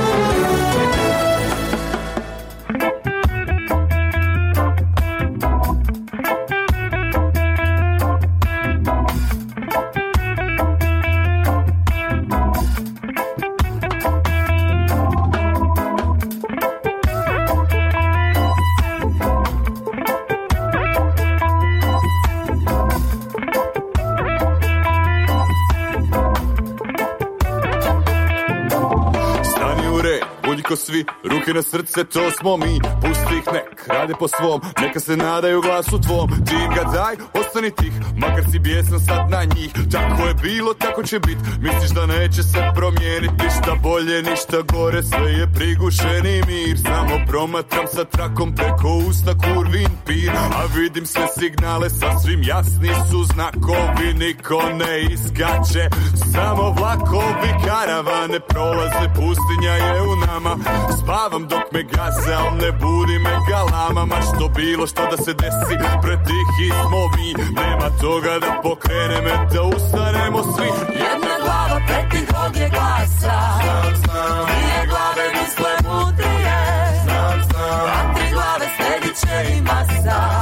Svi, ruke na srce, to smo mi. Pusti ih nek, rade po svom. Neka se nadaju glasu tvom. Ti im ga daj, ostani tih. Makar si bijesan sad na njih. Tako je bilo, tako će bit. Misliš da neće se promijeniti. Ništa bolje, ništa gore. Sve je prigušeni mir. Samo promatram sa trakom preko usta kurvin pir. A vidim sve signale, sasvim jasni su znakovi. Niko ne iskače. Samo vlakovi karavane prolaze. Pustinja je u nama. Spavam dok me gaze, al ne budi me galama. Ma što bilo, što da se desi, pretihi smo mi. Nema toga da pokrene me, da ustanemo svi. Jedna glava preti drugog je glasa. Dvije glave misle mudrije. A tri glave sledit će i masa.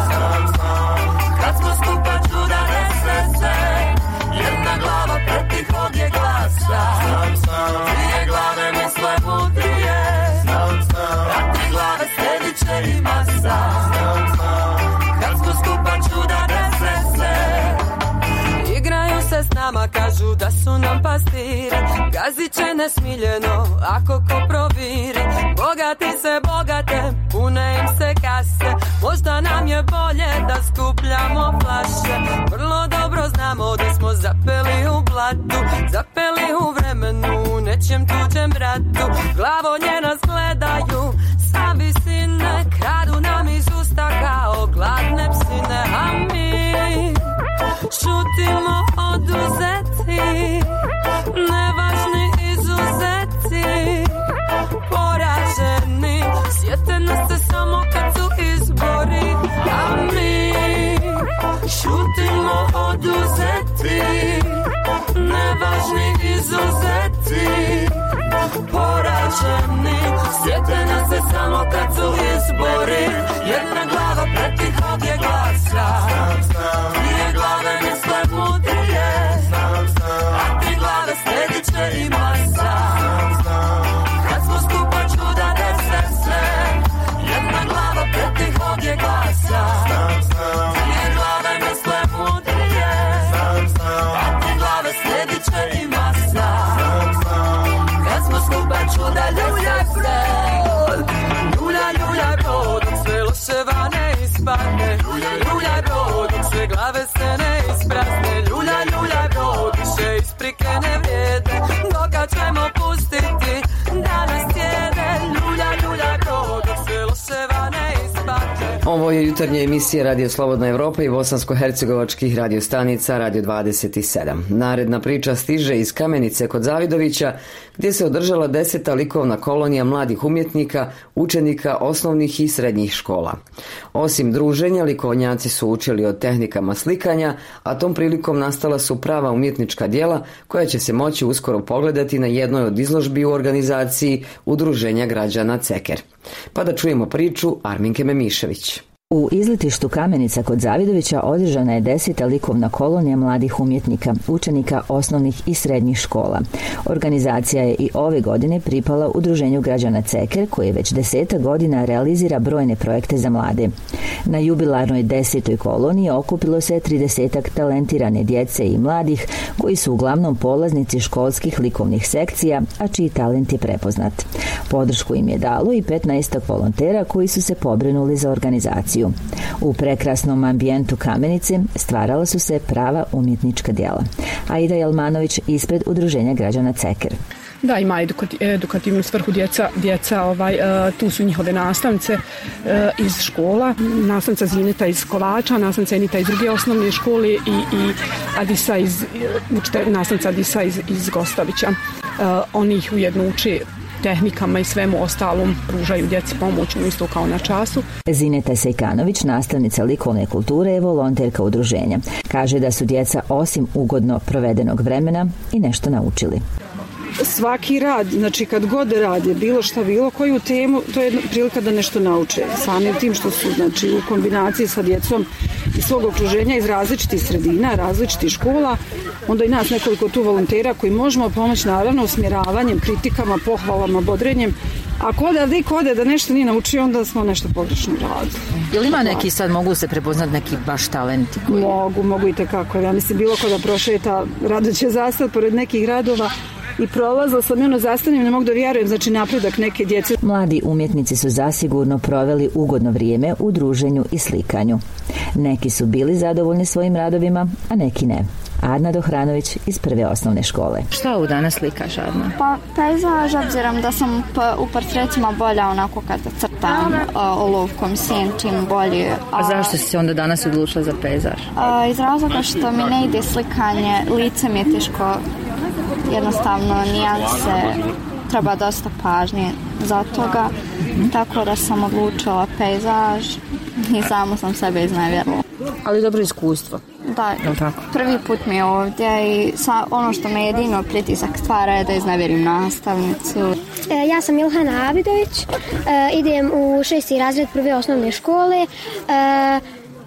nesmiljeno ako ko proviri. Bogati se bogate, pune im se kase. Možda nam je bolje da skupljamo flaše. Vrlo dobro znamo da smo zapeli u blatu, zapeli u vremenu, nećem tuđem bratu. Glavonje nas gledaju sa visine, kradu nam iz usta kao gladne psine. A mi šutimo oduzeti, nevažni izuzeti, poraženi, sjete nas se samo kad su izbori. A mi šutimo oduzeti, nevažni izuzeti, poraženi, sjete nas se samo kad su izbori. Jedna glava protiv obje glasa, dvije glave misle mudrije, a tri glave sledit će i masa. Kad smo skupa čuda dese se, jedna glava protiv obje glasa, dvije glave misle mudrije, a tri glave sledit će i masa. Kad smo skupa čuda dese se, ljuljaj brod, dok sve loševa ne ispadne. Ljuljaj brod, dok sve glave se ne isprazne. Ljuljaj brod, više isprike ne vrijede. Dokad ćemo pustiti da nas tjede. Ljuljaj brod, dok sve loševa ne ispadne. Ovo je jutarnja emisija Radio Slobodna Evropa i bosansko-hercegovačkih radiostanica Radio 27. Naredna priča stiže iz Kamenice kod Zavidovića, gdje se održala 10. likovna kolonija mladih umjetnika, učenika osnovnih i srednjih škola. Osim druženja, likovnjaci su učili o tehnikama slikanja, a tom prilikom nastala su prava umjetnička djela koja će se moći uskoro pogledati na jednoj od izložbi u organizaciji Udruženja građana Ceker. Pa da čujemo priču Arminke Memišević. U izletištu Kamenica kod Zavidovića održana je 10. likovna kolonija mladih umjetnika, učenika osnovnih i srednjih škola. Organizacija je i ove godine pripala Udruženju građana Ceker, koje već 10 godina realizira brojne projekte za mlade. Na jubilarnoj 10. koloniji okupilo se 30 talentirane djece i mladih, koji su uglavnom polaznici školskih likovnih sekcija, a čiji talent je prepoznat. Podršku im je dalo i 15 volontera koji su se pobrinuli za organizaciju. U prekrasnom ambijentu Kamenice stvarala su se prava umjetnička djela. Aida Jelmanović ispred Udruženja građana Ceker. Da, ima edukativnu svrhu djeca tu su njihove nastavnice iz škola, nastavnica Zineta iz Kovača, nastavnica Enita iz druge osnovne škole i Adisa nastavnica Adisa iz Gostavića. Oni ih ujedno uče tehnikama i svemu ostalom, pružaju djeci pomoć isto kao na času. Zineta Sejkanović, nastavnica likovne kulture, je volonterka udruženja. Kaže da su djeca osim ugodno provedenog vremena i nešto naučili. Svaki rad, znači kad god rade bilo šta, bilo koju temu, to je jedna prilika da nešto nauče. Samim tim što su znači u kombinaciji sa djecom iz svog okruženja, iz različitih sredina, različitih škola, onda i nas nekoliko tu volontera koji možemo pomoći naravno usmjeravanjem, kritikama, pohvalama, bodrenjem. Ako ode da nešto nije naučio, onda smo nešto pogrešno radili. Jel ima neki sad, mogu se prepoznati neki baš talenti? Mogu i tekako. Ja mislim bilo ko da prošeta radoće zastav pored nekih radova i prolazila sam zastavljem, ne mogu da vjerujem, znači napredak neke djece. Mladi umjetnici su zasigurno proveli ugodno vrijeme u druženju i slikanju. Neki su bili zadovoljni svojim radovima, a neki ne. Adna Dohranović iz prve osnovne škole. Šta u danas slikaš, Adna? Pa pejzaž, obzirom da sam u portretima bolja onako kada crtam olovkom, sjenčim bolje. A zašto si se onda danas odlučila za pejzaž? Iz razloga što mi ne ide slikanje, lice mi je teško, jednostavno nijanse, treba dosta pažnje za toga, tako da sam odlučila pejzaž i samo sam sebe iznevjerila. Ali dobro iskustvo. Da, prvi put mi je ovdje i ono što me jedino pritisak stvara je da iznevjerim nastavnicu. Ja sam Ilhana Abidović, idem u 6. razred prve osnovne škole.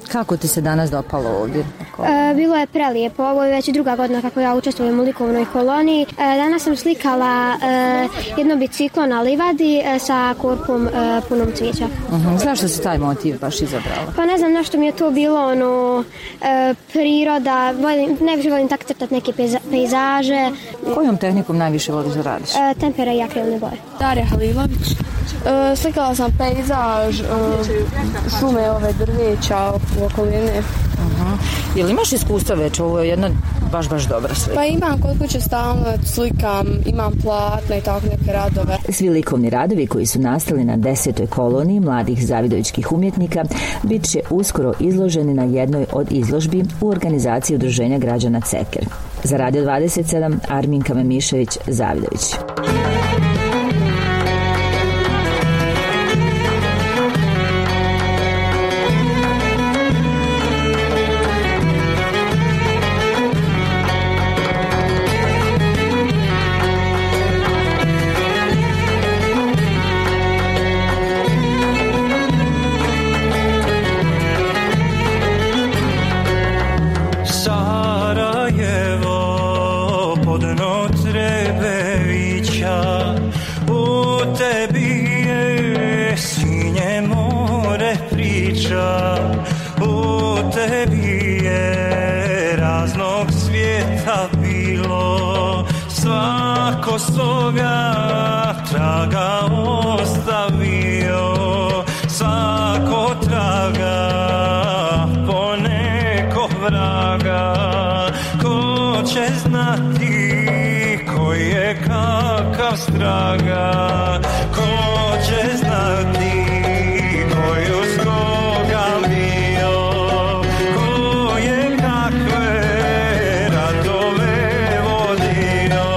Kako ti se danas dopalo ovdje? Bilo je prelijepo. Ovo je već druga godina kako ja učestvujem u likovnoj koloniji. Danas sam slikala jedno biciklo na livadi sa korpom punom cvijeća. Zašto si taj motiv baš izabrala? Pa ne znam, nešto mi je to bilo priroda. Najviše volim tako crtati neke pejzaže. Kojom tehnikom najviše voliš da radiš? Tempera i akrilne boje. Darija Halilović. Slikala sam pejzaž, šume ove drveća u okoline. Jel imaš iskustva već? Ovo je jedna baš dobra slika. Pa imam kod kuće stalno slikam, imam platna i tako neke radove. Svi likovni radovi koji su nastali na 10. koloniji mladih zavidovićkih umjetnika bit će uskoro izloženi na jednoj od izložbi u organizaciji Udruženja građana Ceker. Za Radio 27, Arminka Memišević, Zavidović. Svoga traga ostavio, svako traga poneko vraga. Ko će znati ko je kakav straga, ko će znati ko je uz koga bio, ko je kakve radove vodio.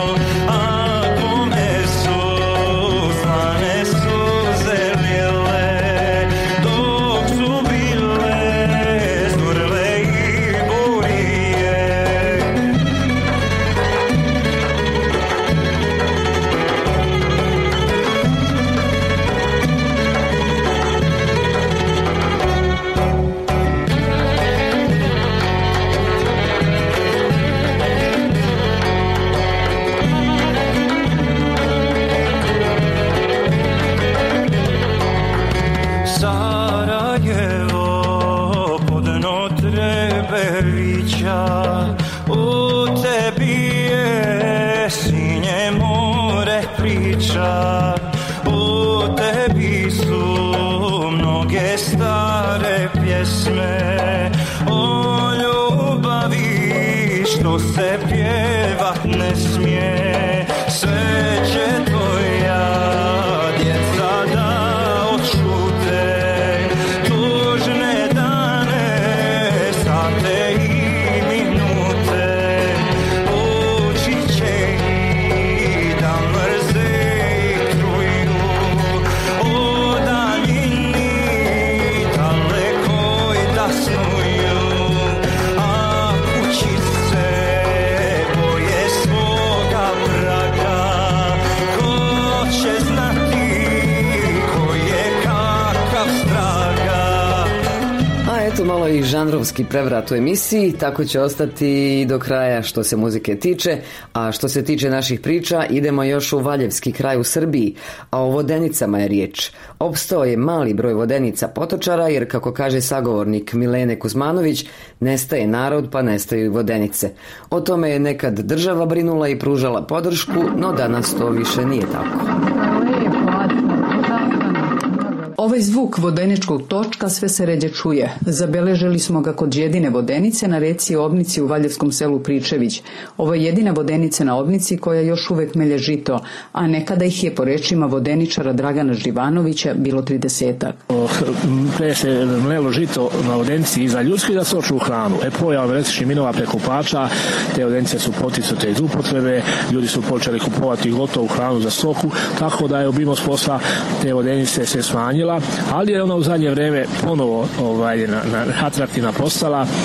Se pjevat ne smije, sve će tvoja djeca da odšute, tužne dane, sate i minute, učit će ih da mrze i truju, o daljini dalekoj da snuju, a kući malo i žanrovski prevrat u emisiji, tako će ostati do kraja što se muzike tiče, a što se tiče naših priča idemo još u Valjevski kraj u Srbiji, a o vodenicama je riječ. Opstao je mali broj vodenica potočara jer, kako kaže sagovornik Milene Kuzmanović, nestaje narod pa nestaju i vodenice. O tome je nekad država brinula i pružala podršku, no danas to više nije tako. Ovaj zvuk vodeničkog točka sve se ređe čuje. Zabeležili smo ga kod jedine vodenice na reci Obnici u Valjevskom selu Pričević. Ovo je jedina vodenica na Obnici koja još uvek melje žito, a nekada ih je po rečima vodeničara Dragana Živanovića bilo 30-ak. Pre se mlelo žito na vodenici i za ljudski da se oču hranu. Pojavom električnih minova prekupača, te vodenice su poticute iz upotrebe, ljudi su počeli kupovati gotovu hranu za stoku, tako da je obimnost posla te vodenice se smanjila, ali je ona u zadnje vreme ponovo atraktivna postala,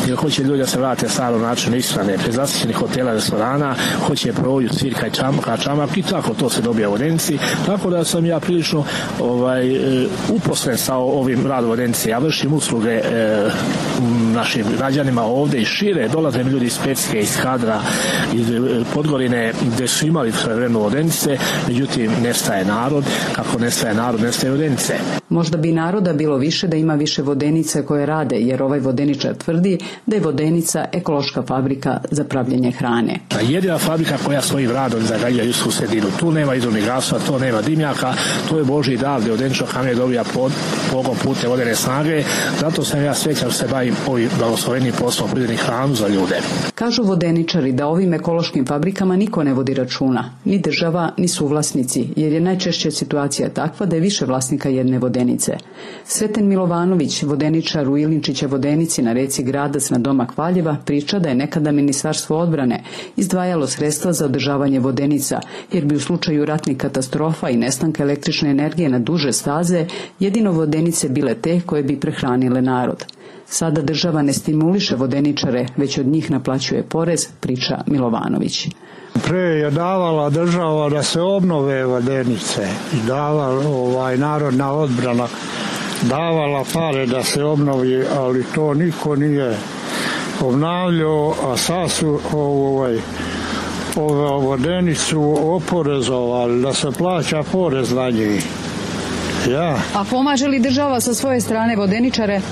jer hoće ljudi da se vrate starom načinu ishrane, prezasićenih hotela, restorana, hoće proju, cvirka i čamak i tako to se dobija u Vodenici, tako da sam ja prilično uposlen sa ovim radom Vodenice. Ja vršim usluge našim građanima ovde i šire, dolaze mi ljudi iz Pecke, iz Kadra, iz Podgorine, gde su imali vremenu Vodenice, međutim nestaje narod, kako nestaje narod, nestaje Vodenice. Možda bi naroda bilo više da ima više vodenice koje rade, jer ovaj vodeničar tvrdi da je Vodenica ekološka fabrika za pravljenje hrane. Jedina fabrika koja svojim radom zagađuje ljudsku sredinu. Tu nema izvornih gasova, to nema dimnjaka, to je Božji dar gde Vodeničko kamen dobija pogon putem vodene snage, zato sam ja srećan što se bavim ovim blagoslovenim poslom proizvodnje hranu za ljude. Kažu vodeničari da ovim ekološkim fabrikama niko ne vodi računa, ni država, ni suvlasnici, jer je najčešće situacija takva da je više vlasnika jedne vodenice. Sreten Milovanović, vodeničar u Ilinčića Vodenici na reci Gradac na domak Valjeva, priča da je nekada Ministarstvo odbrane izdvajalo sredstva za održavanje vodenica, jer bi u slučaju ratnih katastrofa i nestanka električne energije na duže staze jedino vodenice bile te koje bi prehranile narod. Sada država ne stimuliše vodeničare, već od njih naplaćuje porez, priča Milovanović. Pre je davala država da se obnove vodenice i davala narodna odbrana davala pare da se obnovi, ali to niko nije obnavljao, a sad su vodenicu oporezovali, da se plaća porez na njih. Ja. A pomaže li država sa svoje strane vodeničare?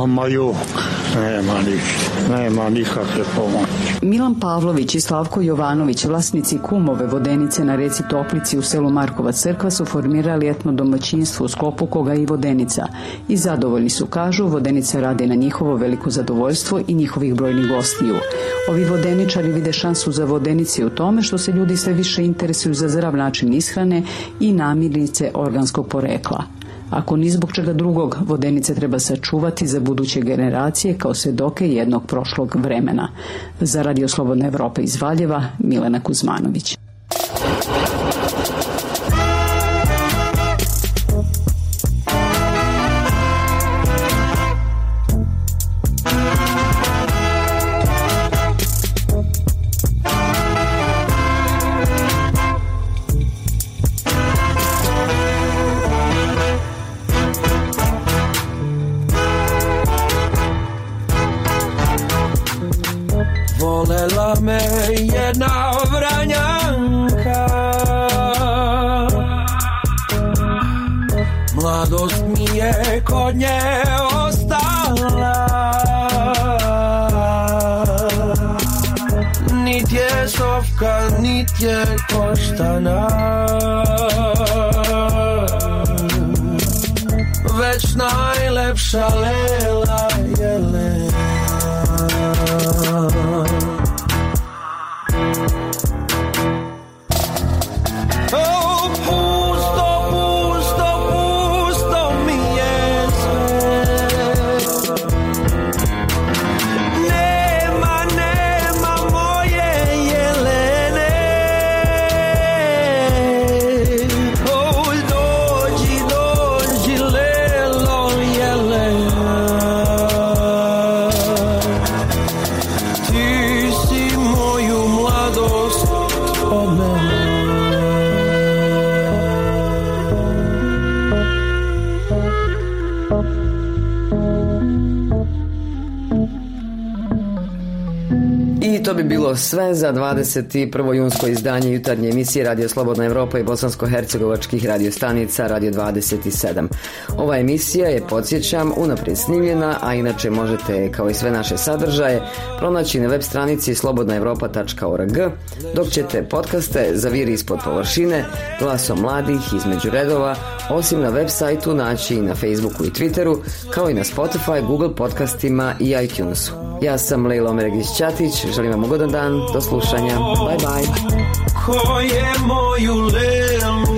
Nema nikakve pomoći. Milan Pavlović i Slavko Jovanović, vlasnici Kumove Vodenice na reci Toplici u selu Markova Crkva, su formirali etno domaćinstvo u sklopu koga i Vodenica. I zadovoljni su, kažu, Vodenica radi na njihovo veliko zadovoljstvo i njihovih brojnih gostiju. Ovi vodeničari vide šansu za Vodenice u tome što se ljudi sve više interesuju za zdrav način ishrane i namirnice organskog porekla. Ako ni zbog čega drugog, Vodenice treba sačuvati za buduće generacije kao svedoke jednog prošlog vremena. Za Radio Slobodna Evropa iz Valjeva, Milena Kuzmanović. Volela me jedna Vranjanka, mladost mi je kod nje ostala, nit je Sofka, nit je Koštana, već najlepša Lela Jelena. Pusto mi je sve. Nema moje Jelene. Dođi Lelo Jelena. Ti si moju mladost odnela. I to bi bilo sve za 21. junsko izdanje jutarnje emisije Radio Slobodna Evropa i bosansko-hercegovačkih radiostanica Radio 27. Ova emisija je, podsjećam, unaprijed snimljena, a inače možete, kao i sve naše sadržaje, pronaći na web stranici slobodnaevropa.org, dok ćete podcaste Zaviri ispod površine, Glasom mladih, Između redova, osim na web sajtu naći i na Facebooku i Twitteru, kao i na Spotify, Google podcastima i iTunesu. Ja sam Lejla Omeregić-Ćatić, želim vam ugodan dan, do slušanja, bye bye. Ko je moju Lelu